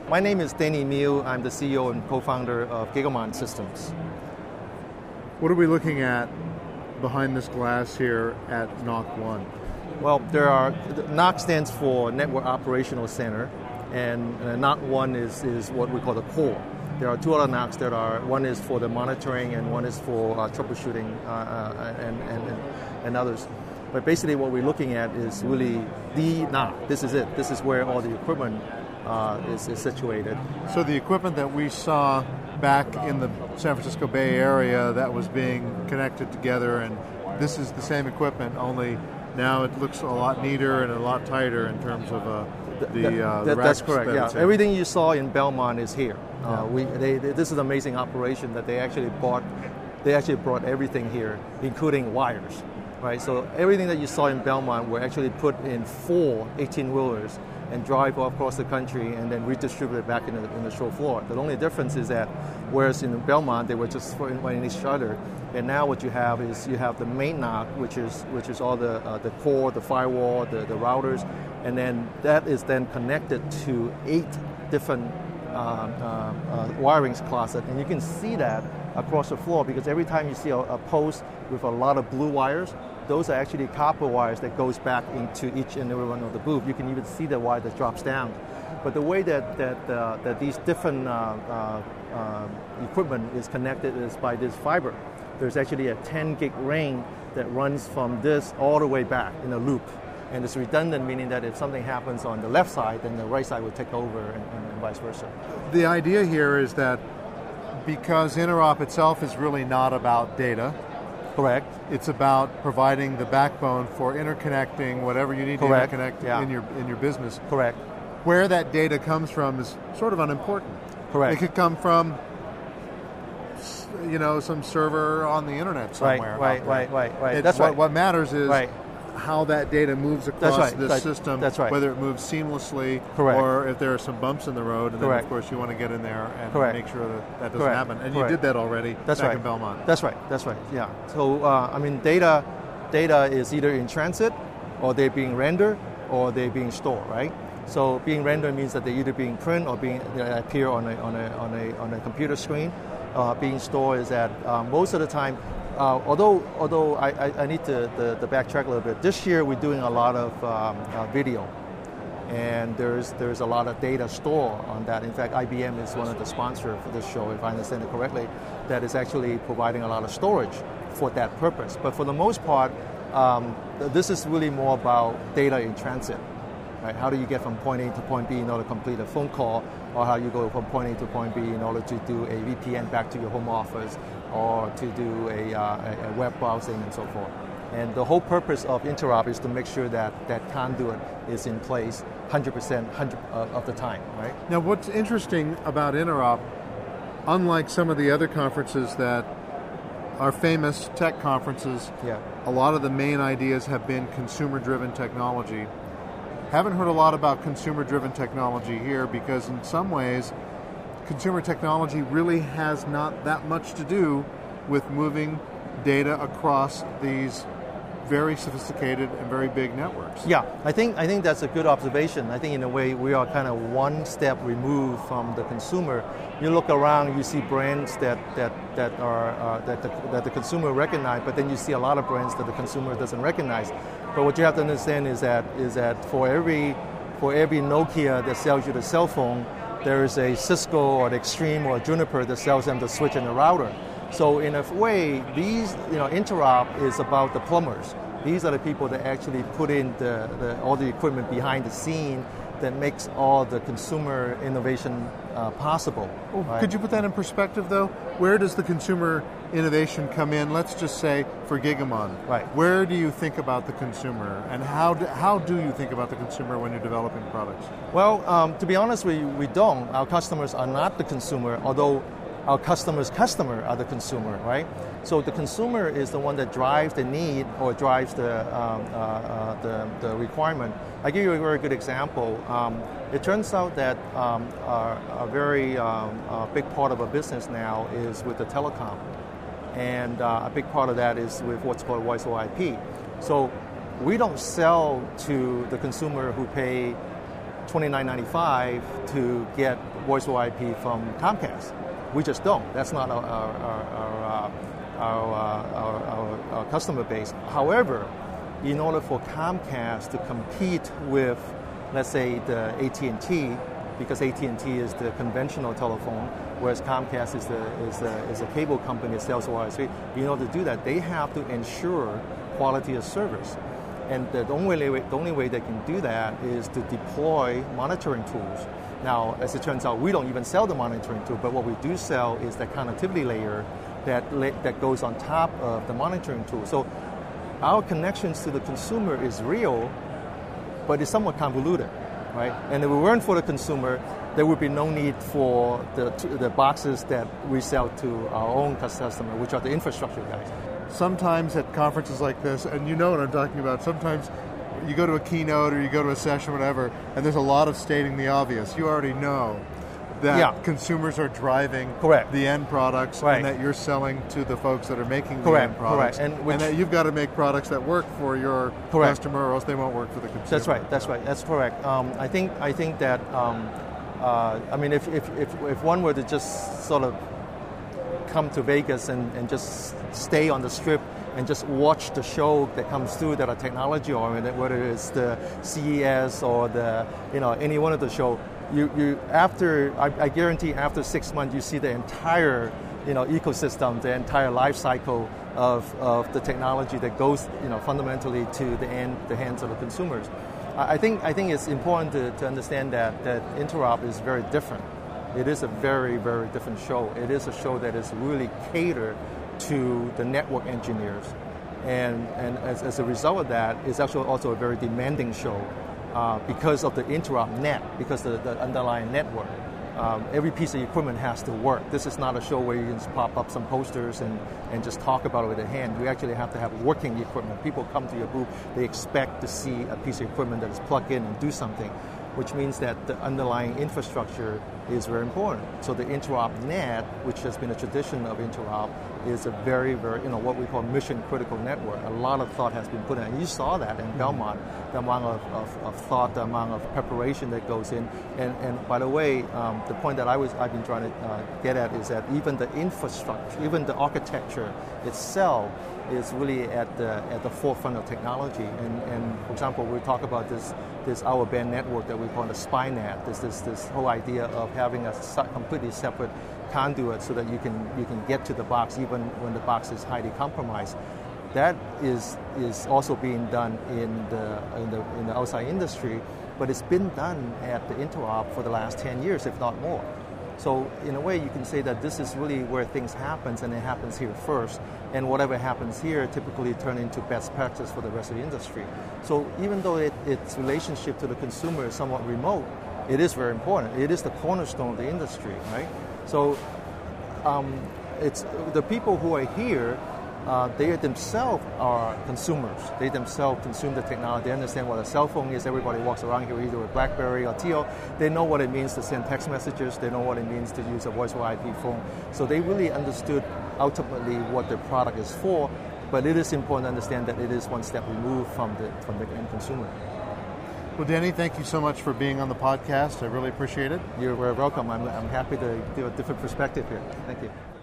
My name is Danny Miu. I'm the CEO and co-founder of Gigamon Systems. What are we looking at behind this glass here at NOC 1? Well, NOC stands for Network Operational Center, and NOC 1 is what we call the core. There are two other NOCs one is for the monitoring and one is for troubleshooting and others. But basically what we're looking at is really the NOC. This is it. This is where all the equipment is situated. So the equipment that we saw back in the San Francisco Bay Area that was being connected together, and this is the same equipment, only now it looks a lot neater and a lot tighter in terms of the racks. That's correct. Yeah, everything you saw in Belmont is here. This is an amazing operation that they actually brought. They actually brought everything here, including wires, right? So everything that you saw in Belmont were actually put in 4 18-wheelers and drive across the country and then redistribute it back in the show floor. The only difference is that whereas in Belmont they were just in each other, and now what you have is you have the main NOC, which is all the core, the firewall, the routers, and then that is then connected to 8 different wiring closet, and you can see that across the floor because every time you see a post with a lot of blue wires, those are actually copper wires that goes back into each and every one of the booth. You can even see the wire that drops down. But the way that these different equipment is connected is by this fiber. There's actually a 10 gig ring that runs from this all the way back in a loop. And it's redundant, meaning that if something happens on the left side, then the right side will take over and vice versa. The idea here is that because interop itself is really not about data. Correct. It's about providing the backbone for interconnecting whatever you need Correct. to interconnect Yeah. in your business. Correct. Where that data comes from is sort of unimportant. Correct. It could come from, some server on the internet somewhere. Right. That's right. What matters is how that data moves across this system. That's right. Whether it moves seamlessly, Correct. or if there are some bumps in the road, and then of course you want to get in there and Correct. make sure that doesn't Correct. happen. And Correct. you did that already That's back right. in Belmont. That's right. Yeah. So data is either in transit, or they're being rendered, or they're being stored. Right. So being rendered means that they're either being printed or they appear on a computer screen. Being stored is that most of the time. Although I need to backtrack a little bit. This year we're doing a lot of video, and there's a lot of data stored on that. In fact, IBM is one of the sponsors for this show, if I understand it correctly, that is actually providing a lot of storage for that purpose. But for the most part, this is really more about data in transit. Right? How do you get from point A to point B in order to complete a phone call, or how you go from point A to point B in order to do a VPN back to your home office, or to do a web browsing and so forth. And the whole purpose of interop is to make sure that conduit is in place 100% of the time. Right? Now, what's interesting about interop, unlike some of the other conferences that are famous tech conferences, a lot of the main ideas have been consumer-driven technology. Haven't heard a lot about consumer-driven technology here because in some ways, consumer technology really has not that much to do with moving data across these very sophisticated and very big networks. Yeah, I think that's a good observation. I think in a way we are kind of one step removed from the consumer. You look around, you see brands that the consumer recognize, but then you see a lot of brands that the consumer doesn't recognize. But what you have to understand is that for every Nokia that sells you the cell phone, there is a Cisco or the Extreme or a Juniper that sells them the switch and the router. So in a way, these interop is about the plumbers. These are the people that actually put in all the equipment behind the scene that makes all the consumer innovation possible. Right? Could you put that in perspective, though? Where does the consumer innovation come in? Let's just say for Gigamon. Right. Where do you think about the consumer, and how do you think about the consumer when you're developing products? Well, to be honest, we don't. Our customers are not the consumer, although our customer's customer are the consumer, right? So the consumer is the one that drives the need or drives the requirement. I give you a very good example. It turns out that a very big part of our business now is with the telecom, and a big part of that is with what's called voice over IP. So we don't sell to the consumer who pay $29.95 to get voice over IP from Comcast. We just don't. That's not our customer base. However, in order for Comcast to compete with, let's say, the AT&T, because AT&T is the conventional telephone, whereas Comcast is a cable company that sells OSP. In order to do that, they have to ensure quality of service. And the only way they can do that is to deploy monitoring tools. Now, as it turns out, we don't even sell the monitoring tool, but what we do sell is the connectivity layer that goes on top of the monitoring tool. So our connections to the consumer is real, but it's somewhat convoluted, right? And if it weren't for the consumer, there would be no need for the boxes that we sell to our own customer, which are the infrastructure guys. Sometimes at conferences like this, and you know what I'm talking about, sometimes you go to a keynote or you go to a session, whatever, and there's a lot of stating the obvious. You already know that consumers are driving the end products, and that you're selling to the folks that are making the end products, and that you've got to make products that work for your customer, or else they won't work for the consumer. That's right. That's correct. I think that I mean, if one were to just sort of come to Vegas and just stay on the strip and just watch the show that comes through that are technology oriented, whether it's the CES or the any one of the show, I guarantee after 6 months you see the entire ecosystem, the entire life cycle of the technology that goes fundamentally to the hands of the consumers. I think it's important to understand that Interop is very different. It is a very, very different show. It is a show that is really catered to the network engineers. And as a result of that, it's actually also a very demanding show because of the Interop net, because of the underlying network. Every piece of equipment has to work. This is not a show where you can just pop up some posters and just talk about it with a hand. You actually have to have working equipment. People come to your booth, they expect to see a piece of equipment that is plugged in and do something, which means that the underlying infrastructure is very important. So the Interop net, which has been a tradition of Interop, is a very, very, what we call mission critical network. A lot of thought has been put in. And you saw that in Belmont, the amount of thought, the amount of preparation that goes in. And by the way, the point that I've been trying to get at is that even the infrastructure, even the architecture itself is really at the forefront of technology. And for example, we talk about this out-of-band network that we call the SpyNet. This whole idea of having a completely separate conduit so that you can get to the box even when the box is highly compromised. That is also being done in the outside industry, but it's been done at the Interop for the last 10 years, if not more. So in a way, you can say that this is really where things happens, and it happens here first. And whatever happens here typically turn into best practice for the rest of the industry. So even though its relationship to the consumer is somewhat remote, it is very important. It is the cornerstone of the industry, right? So it's the people who are here. They themselves are consumers. They themselves consume the technology. They understand what a cell phone is. Everybody walks around here either with BlackBerry or Teal. They know what it means to send text messages. They know what it means to use a voice over IP phone. So they really understood ultimately what the product is for. But it is important to understand that it is one step removed from the end consumer. Well, Denny, thank you so much for being on the podcast. I really appreciate it. You're very welcome. I'm happy to give a different perspective here. Thank you.